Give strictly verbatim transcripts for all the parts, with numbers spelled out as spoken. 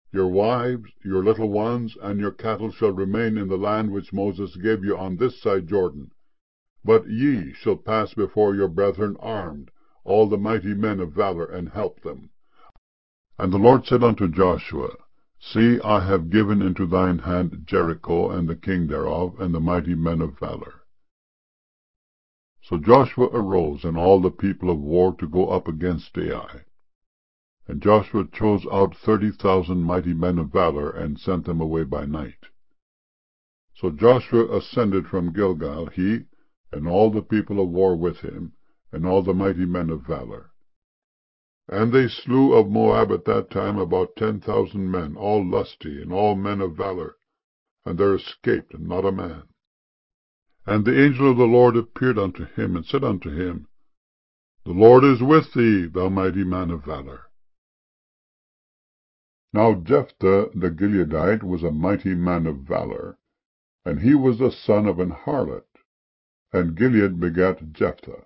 Your wives, your little ones, and your cattle shall remain in the land which Moses gave you on this side Jordan. But ye shall pass before your brethren armed, all the mighty men of valor, and help them. And the Lord said unto Joshua, See, I have given into thine hand Jericho, and the king thereof, and the mighty men of valor. So Joshua arose, and all the people of war, to go up against Ai. And Joshua chose out thirty thousand mighty men of valor, and sent them away by night. So Joshua ascended from Gilgal, he, and all the people of war with him, and all the mighty men of valor. And they slew of Moab at that time about ten thousand men, all lusty, and all men of valor, and there escaped not a man. And the angel of the Lord appeared unto him, and said unto him, The Lord is with thee, thou mighty man of valor. Now Jephthah the Gileadite was a mighty man of valor, and he was the son of an harlot, and Gilead begat Jephthah.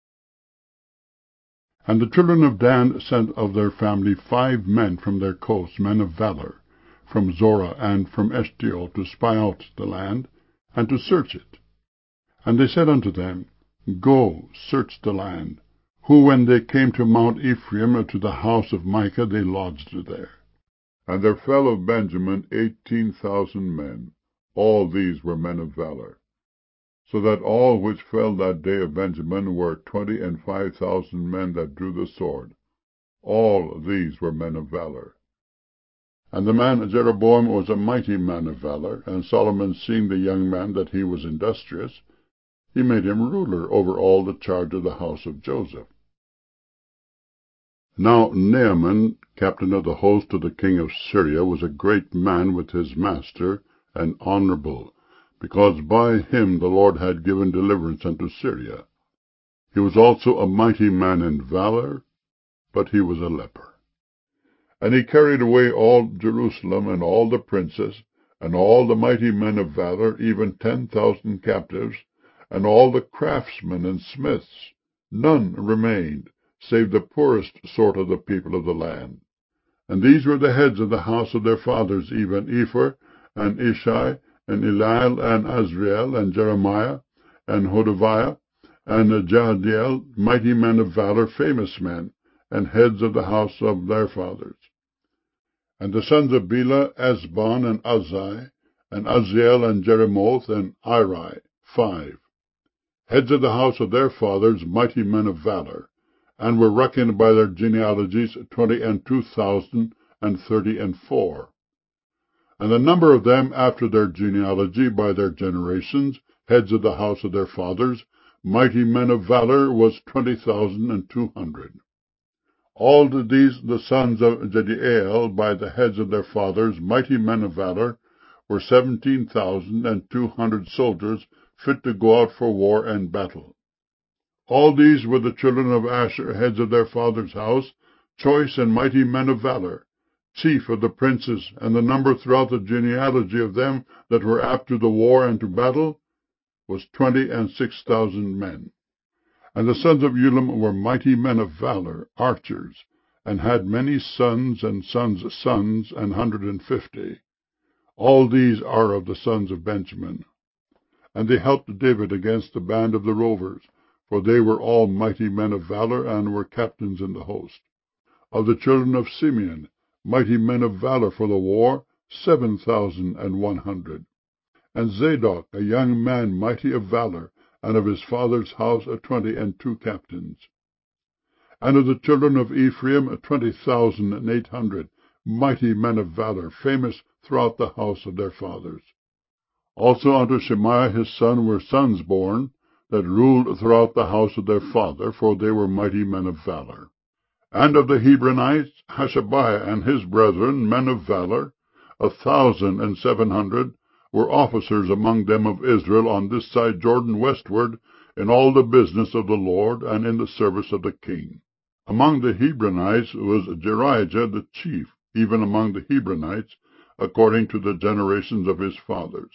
And the children of Dan sent of their family five men from their coasts, men of valor, from Zorah and from Eshtaol, to spy out the land, and to search it. And they said unto them, Go, search the land. Who, when they came to Mount Ephraim, to the house of Micah, they lodged there. And there fell of Benjamin eighteen thousand men. All these were men of valor. So that all which fell that day of Benjamin were twenty and five thousand men that drew the sword. All these were men of valor. And the man Jeroboam was a mighty man of valor, and Solomon, seeing the young man that he was industrious, he made him ruler over all the charge of the house of Joseph. Now Naaman, captain of the host of the king of Syria, was a great man with his master, and honorable, because by him the Lord had given deliverance unto Syria. He was also a mighty man in valor, but he was a leper. And he carried away all Jerusalem, and all the princes, and all the mighty men of valor, even ten thousand captives, and all the craftsmen and smiths. None remained, save the poorest sort of the people of the land. And these were the heads of the house of their fathers, even Epher, and Ishai, and Eliel, and Azriel, and Jeremiah, and Hodaviah, and Jahdiel, mighty men of valor, famous men, and heads of the house of their fathers. And the sons of Bela, Esbon, and Uzai, and Uzziel, and Jeremoth, and Iri, five. Heads of the house of their fathers, mighty men of valor, and were reckoned by their genealogies twenty and two thousand and thirty and four. And the number of them after their genealogy by their generations, heads of the house of their fathers, mighty men of valor, was twenty thousand and two hundred. All these the sons of Jediael by the heads of their fathers, mighty men of valor, were seventeen thousand and two hundred soldiers, fit to go out for war and battle. All these were the children of Asher, heads of their father's house, choice and mighty men of valor, chief of the princes, and the number throughout the genealogy of them that were apt to the war and to battle was twenty and six thousand men. And the sons of Ulam were mighty men of valor, archers, and had many sons and sons' sons, an hundred and fifty. All these are of the sons of Benjamin. And they helped David against the band of the rovers, for they were all mighty men of valor, and were captains in the host. Of the children of Simeon, mighty men of valor for the war, seven thousand and one hundred. And Zadok, a young man mighty of valor, and of his father's house a twenty and two captains. And of the children of Ephraim twenty thousand and eight hundred, mighty men of valor, famous throughout the house of their fathers. Also unto Shemaiah his son were sons born, that ruled throughout the house of their father, for they were mighty men of valor. And of the Hebronites, Hashabiah and his brethren, men of valor, a thousand and seven hundred, were officers among them of Israel on this side Jordan westward, in all the business of the Lord, and in the service of the king. Among the Hebronites was Jerijah the chief, even among the Hebronites, according to the generations of his fathers.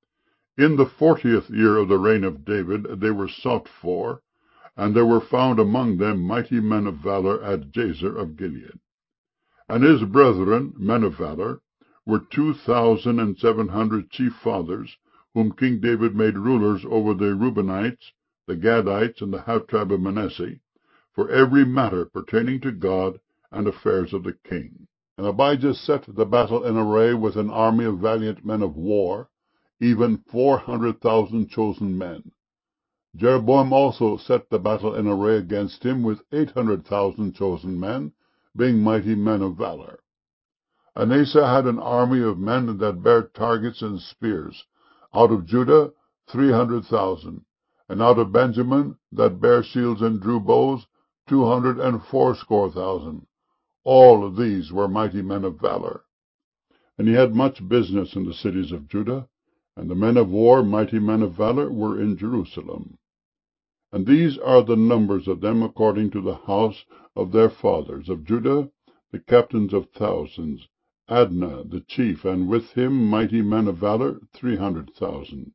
In the fortieth year of the reign of David they were sought for, and there were found among them mighty men of valor at Jazer of Gilead. And his brethren, men of valor, were two thousand and seven hundred chief fathers, whom King David made rulers over the Reubenites, the Gadites, and the half tribe of Manasseh, for every matter pertaining to God and affairs of the king. And Abijah set the battle in array with an army of valiant men of war, even four hundred thousand chosen men. Jeroboam also set the battle in array against him with eight hundred thousand chosen men, being mighty men of valor. And Asa had an army of men that bare targets and spears, out of Judah three hundred thousand, and out of Benjamin that bare shields and drew bows two hundred and fourscore thousand. All of these were mighty men of valor. And he had much business in the cities of Judah, and the men of war, mighty men of valor, were in Jerusalem. And these are the numbers of them according to the house of their fathers. Of Judah, the captains of thousands, Adnah the chief, and with him mighty men of valor, three hundred thousand.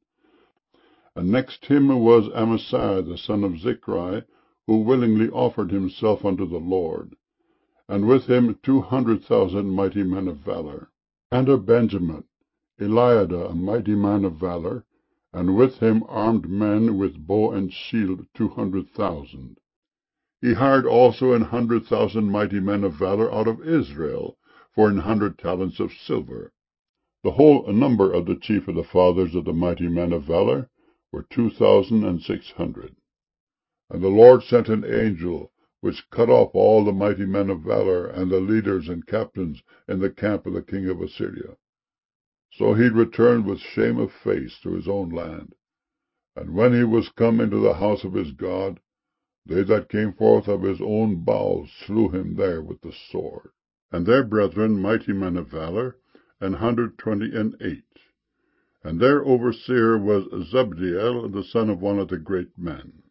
And next him was Amasai the son of Zichri, who willingly offered himself unto the Lord, and with him two hundred thousand mighty men of valor. And of Benjamin, Eliada, a mighty man of valor, and with him armed men with bow and shield two hundred thousand. He hired also an hundred thousand mighty men of valor out of Israel, for an hundred talents of silver. The whole number of the chief of the fathers of the mighty men of valor were two thousand and six hundred. And the Lord sent an angel, which cut off all the mighty men of valor, and the leaders and captains in the camp of the king of Assyria. So he returned with shame of face to his own land. And when he was come into the house of his God, they that came forth of his own bowels slew him there with the sword. And their brethren mighty men of valor, an hundred twenty and eight. And their overseer was Zabdiel, the son of one of the great men.